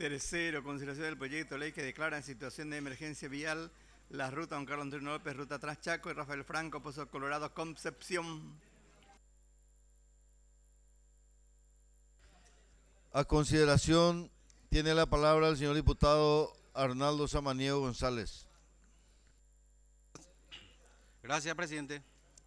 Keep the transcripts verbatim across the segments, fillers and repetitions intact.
Tercero, consideración del proyecto de ley que declara en situación de emergencia vial las rutas Don Carlos Antonio López, ruta Traschaco y Rafael Franco, Pozo Colorado, Concepción. A consideración tiene la palabra el señor diputado Arnaldo Samaniego González. Gracias, presidente.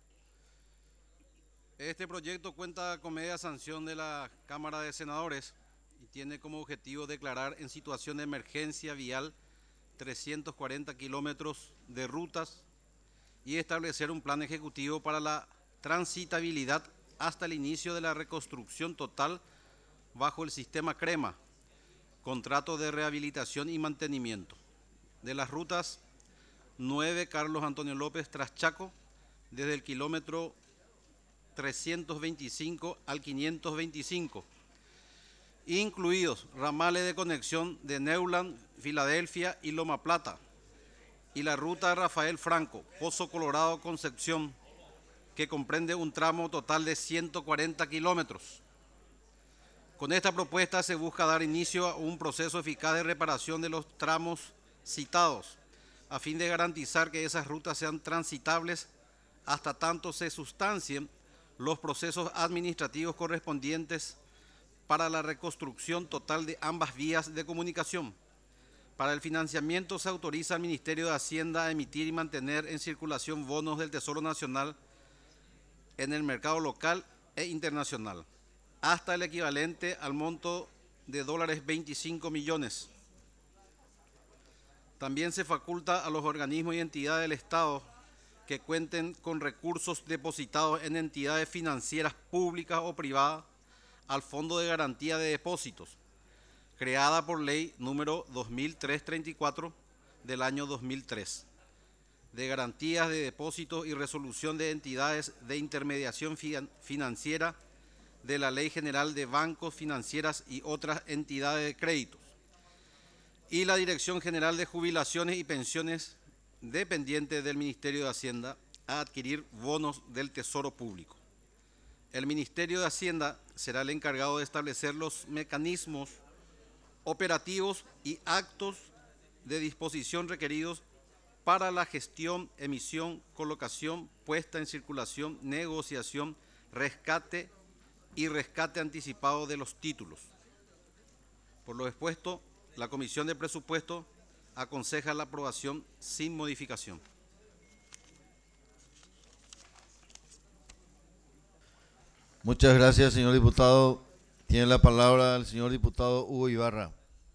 Este proyecto cuenta con media sanción de la Cámara de Senadores y tiene como objetivo declarar en situación de emergencia vial trescientos cuarenta kilómetros de rutas y establecer un plan ejecutivo para la transitabilidad hasta el inicio de la reconstrucción total bajo el sistema CREMA, contrato de rehabilitación y mantenimiento, de las rutas nueve Carlos Antonio López Traschaco, desde el kilómetro trescientos veinticinco al quinientos veinticinco, incluidos ramales de conexión de Newland, Filadelfia y Loma Plata, y la ruta Rafael Franco, Pozo Colorado, Concepción, que comprende un tramo total de ciento cuarenta kilómetros. Con esta propuesta se busca dar inicio a un proceso eficaz de reparación de los tramos citados, a fin de garantizar que esas rutas sean transitables hasta tanto se sustancien los procesos administrativos correspondientes para la reconstrucción total de ambas vías de comunicación. Para el financiamiento se autoriza al Ministerio de Hacienda a emitir y mantener en circulación bonos del Tesoro Nacional en el mercado local e internacional, hasta el equivalente al monto de dólares veinticinco millones. También se faculta a los organismos y entidades del Estado que cuenten con recursos depositados en entidades financieras públicas o privadas al Fondo de Garantía de Depósitos, creada por ley número dos mil trescientos treinta y cuatro del año dos mil tres, de garantías de depósitos y resolución de entidades de intermediación financiera de la Ley General de Bancos, Financieras y otras entidades de créditos, y la Dirección General de Jubilaciones y Pensiones, dependiente del Ministerio de Hacienda, a adquirir bonos del Tesoro Público. El Ministerio de Hacienda será el encargado de establecer los mecanismos operativos y actos de disposición requeridos para la gestión, emisión, colocación, puesta en circulación, negociación, rescate y rescate anticipado de los títulos. Por lo expuesto, la Comisión de Presupuesto aconseja la aprobación sin modificación. Muchas gracias, señor diputado. Tiene la palabra el señor diputado Hugo Ibarra.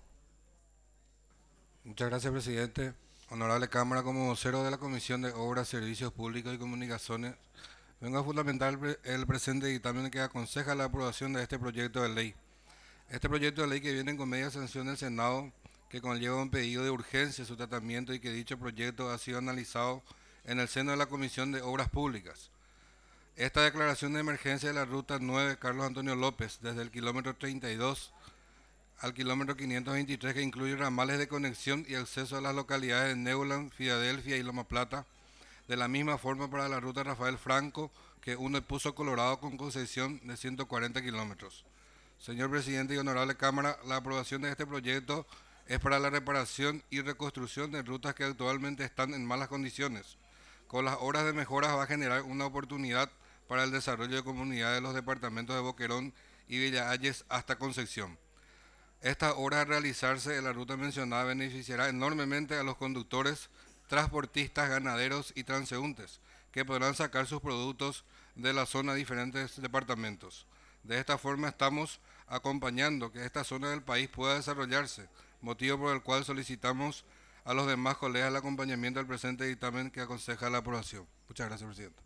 Muchas gracias, presidente. Honorable Cámara, como vocero de la Comisión de Obras, Servicios Públicos y Comunicaciones, vengo a fundamentar el presente dictamen que aconseja la aprobación de este proyecto de ley. Este proyecto de ley, que viene con media sanción del Senado, que conlleva un pedido de urgencia su tratamiento y que dicho proyecto ha sido analizado en el seno de la Comisión de Obras Públicas. Esta declaración de emergencia de la ruta nueve Carlos Antonio López, desde el kilómetro treinta y dos al kilómetro quinientos veintitrés, que incluye ramales de conexión y acceso a las localidades de Newland, Filadelfia y Loma Plata. De la misma forma para la ruta Rafael Franco, que une el Pozo Colorado con Concepción, de ciento cuarenta kilómetros. Señor presidente y honorable Cámara, la aprobación de este proyecto es para la reparación y reconstrucción de rutas que actualmente están en malas condiciones. Con las obras de mejoras va a generar una oportunidad para el desarrollo de comunidades de los departamentos de Boquerón y Villa Ayes hasta Concepción. Esta obra, al realizarse en la ruta mencionada, beneficiará enormemente a los conductores, transportistas, ganaderos y transeúntes, que podrán sacar sus productos de la zona a diferentes departamentos. De esta forma estamos acompañando que esta zona del país pueda desarrollarse, motivo por el cual solicitamos a los demás colegas el acompañamiento al presente dictamen que aconseja la aprobación. Muchas gracias, presidente.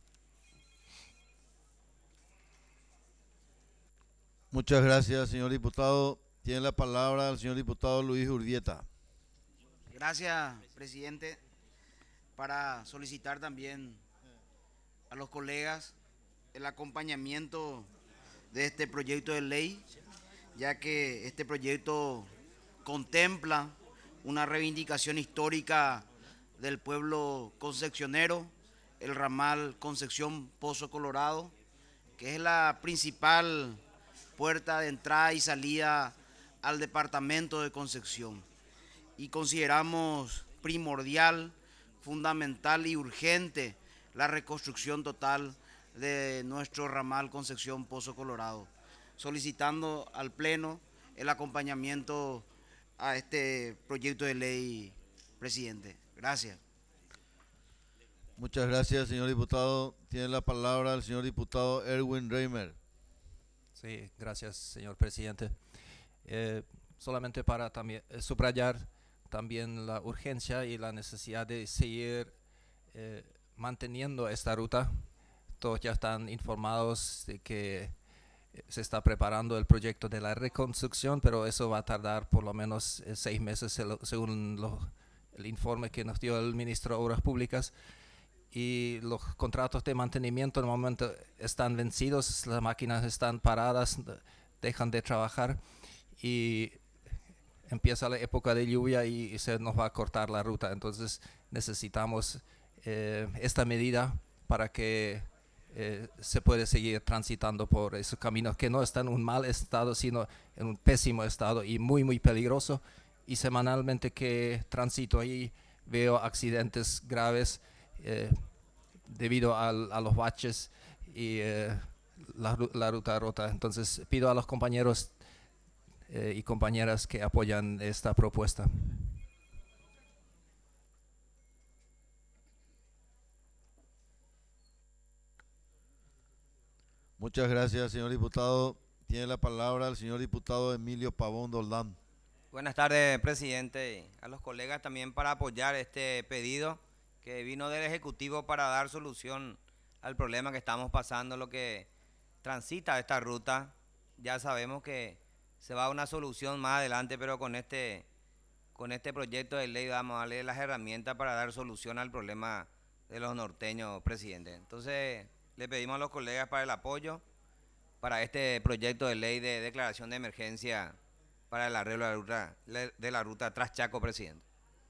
Muchas gracias, señor diputado. Tiene la palabra el señor diputado Luis Urbieta. Gracias, presidente, para solicitar también a los colegas el acompañamiento de este proyecto de ley, ya que este proyecto contempla una reivindicación histórica del pueblo concepcionero, el ramal Concepción Pozo Colorado, que es la principal puerta de entrada y salida al departamento de Concepción y consideramos primordial, fundamental y urgente la reconstrucción total de nuestro ramal Concepción Pozo Colorado, solicitando al Pleno el acompañamiento a este proyecto de ley, presidente. Gracias. Muchas gracias, señor diputado. Tiene la palabra el señor diputado Erwin Reimer. Sí, gracias, señor presidente. Eh, solamente para también eh, subrayar también la urgencia y la necesidad de seguir eh, manteniendo esta ruta. Todos ya están informados de que se está preparando el proyecto de la reconstrucción, pero eso va a tardar por lo menos eh, seis meses según lo, el informe que nos dio el ministro de Obras Públicas. Y los contratos de mantenimiento en el momento están vencidos, las máquinas están paradas, dejan de trabajar y empieza la época de lluvia y, y se nos va a cortar la ruta. Entonces necesitamos eh, esta medida para que eh, se pueda seguir transitando por esos caminos que no están en un mal estado, sino en un pésimo estado y muy, muy peligroso. Y semanalmente que transito ahí veo accidentes graves Eh, debido al, a los baches y eh, la, la ruta rota. Entonces pido a los compañeros eh, y compañeras que apoyan esta propuesta. Muchas gracias, señor diputado. Tiene la palabra el señor diputado Emilio Pavón Doldán. Buenas tardes, presidente. A los colegas también para apoyar este pedido que vino del Ejecutivo para dar solución al problema que estamos pasando, lo que transita esta ruta. Ya sabemos que se va a una solución más adelante, pero con este, con este proyecto de ley vamos a darle las herramientas para dar solución al problema de los norteños, presidente. Entonces, le pedimos a los colegas para el apoyo para este proyecto de ley de declaración de emergencia para el arreglo de la ruta, de la ruta Tras Chaco, presidente.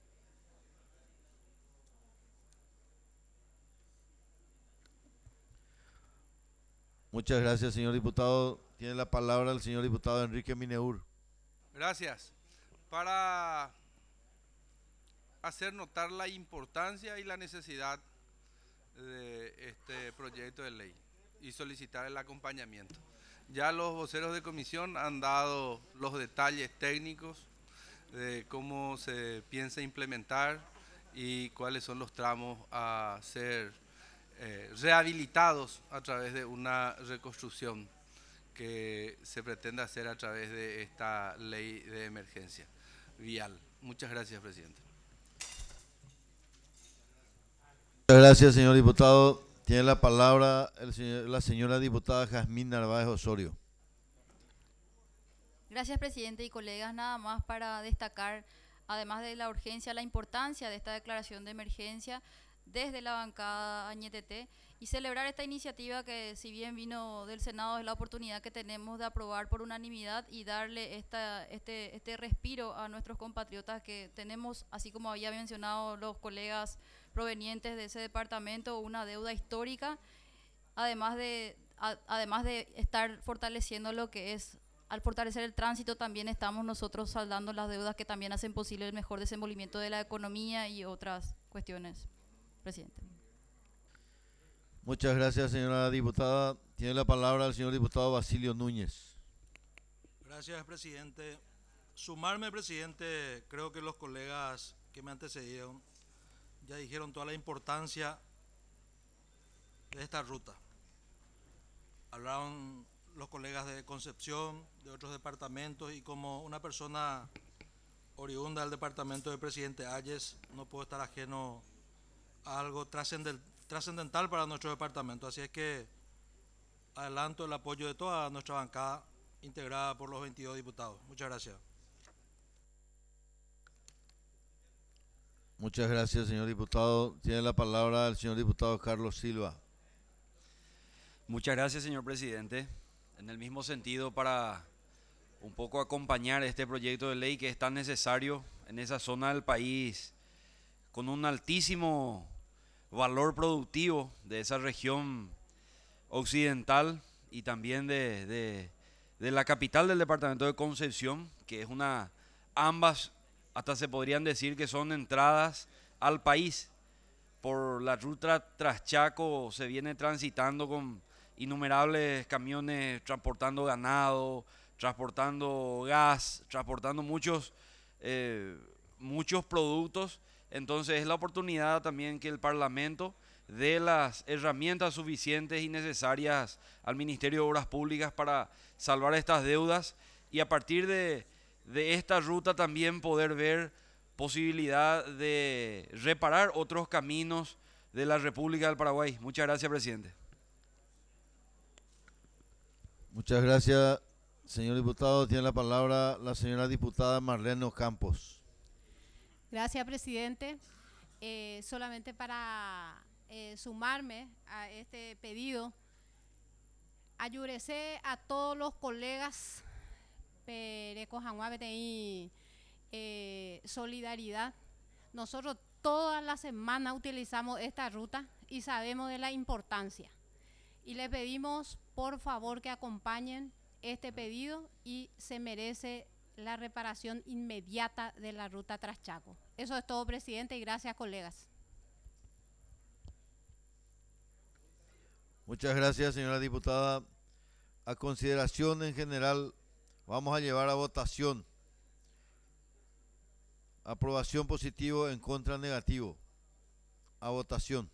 Muchas gracias, señor diputado. Tiene la palabra el señor diputado Enrique Mineur. Gracias. Para hacer notar la importancia y la necesidad de este proyecto de ley y solicitar el acompañamiento. Ya los voceros de comisión han dado los detalles técnicos de cómo se piensa implementar y cuáles son los tramos a ser Eh, rehabilitados a través de una reconstrucción que se pretende hacer a través de esta ley de emergencia vial. Muchas gracias, presidente. Muchas gracias, señor diputado. Tiene la palabra el señor, la señora diputada Jazmín Narváez Osorio. Gracias, presidente y colegas. Nada más para destacar, además de la urgencia, la importancia de esta declaración de emergencia desde la bancada Añetete y celebrar esta iniciativa que, si bien vino del Senado, es la oportunidad que tenemos de aprobar por unanimidad y darle esta, este, este respiro a nuestros compatriotas que tenemos, así como había mencionado los colegas provenientes de ese departamento, una deuda histórica, además de, a, además de estar fortaleciendo lo que es, al fortalecer el tránsito, también estamos nosotros saldando las deudas que también hacen posible el mejor desenvolvimiento de la economía y otras cuestiones. Presidente. Muchas gracias, señora diputada. Tiene la palabra el señor diputado Basilio Núñez. Gracias, presidente. Sumarme, presidente, creo que los colegas que me antecedieron ya dijeron toda la importancia de esta ruta. Hablaron los colegas de Concepción, de otros departamentos, y como una persona oriunda del departamento del presidente Ayes, no puedo estar ajeno a algo trascendental para nuestro departamento. Así es que adelanto el apoyo de toda nuestra bancada integrada por los veintidós diputados. Muchas gracias. Muchas gracias, señor diputado. Tiene la palabra el señor diputado Carlos Silva. Muchas gracias, señor presidente. En el mismo sentido, para un poco acompañar este proyecto de ley que es tan necesario en esa zona del país, con un altísimo valor productivo de esa región occidental y también de, de, de la capital del departamento de Concepción, que es una, ambas hasta se podrían decir que son entradas al país. Por la ruta Traschaco se viene transitando con innumerables camiones transportando ganado, transportando gas, transportando muchos, eh, muchos productos. Entonces es la oportunidad también que el Parlamento dé las herramientas suficientes y necesarias al Ministerio de Obras Públicas para salvar estas deudas y a partir de, de esta ruta también poder ver posibilidad de reparar otros caminos de la República del Paraguay. Muchas gracias, presidente. Muchas gracias, señor diputado. Tiene la palabra la señora diputada Marlene Campos. Gracias, presidente. Eh, solamente para eh, sumarme a este pedido, ayurecé a todos los colegas Pereco Janguabete y eh, solidaridad. Nosotros toda la semana utilizamos esta ruta y sabemos de la importancia. Y le pedimos por favor que acompañen este pedido y se merece la reparación inmediata de la ruta Traschaco. Eso es todo, presidente, y gracias, colegas. Muchas gracias, señora diputada. A consideración en general, vamos a llevar a votación. Aprobación positivo, en contra negativo. A votación.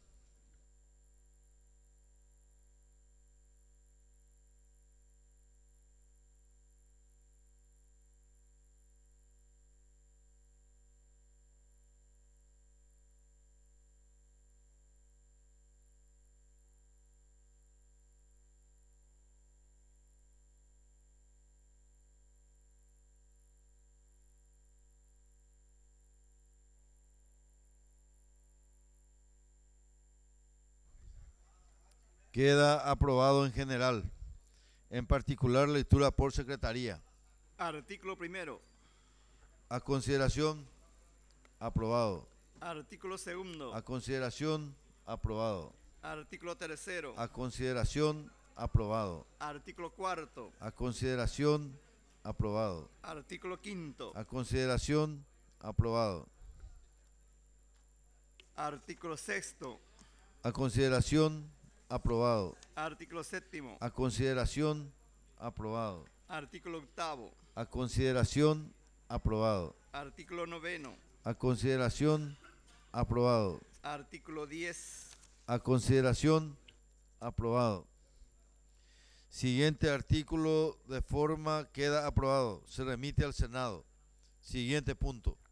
Queda aprobado en general. En particular, lectura por secretaría. Artículo primero. A consideración, aprobado. Artículo segundo. A consideración, aprobado. Artículo tercero. A consideración, aprobado. Artículo cuarto. A consideración, aprobado. Artículo quinto. A consideración, aprobado. Artículo sexto. A consideración, aprobado. Artículo séptimo. A consideración, aprobado. Artículo octavo. A consideración, aprobado. Artículo noveno. A consideración, aprobado. Artículo diez. A consideración, aprobado. Siguiente artículo de forma queda aprobado. Se remite al Senado. Siguiente punto.